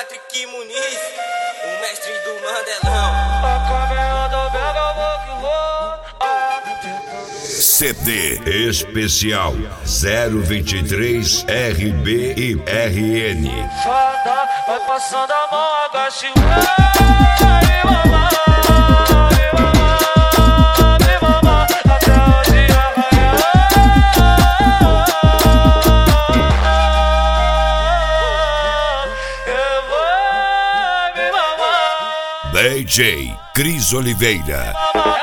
Patrick Muniz, o mestre do Mandelão. CD especial 023 RB e RN. Fada, vai passando a mão, agache o DJ Cris Oliveira.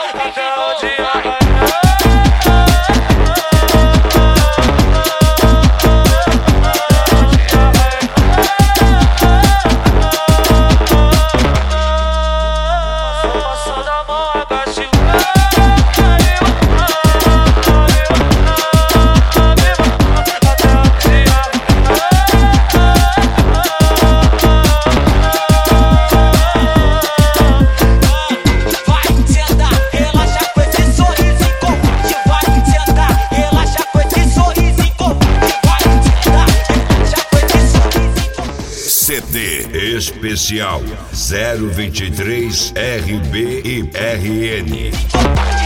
CD especial 023 RB e RN.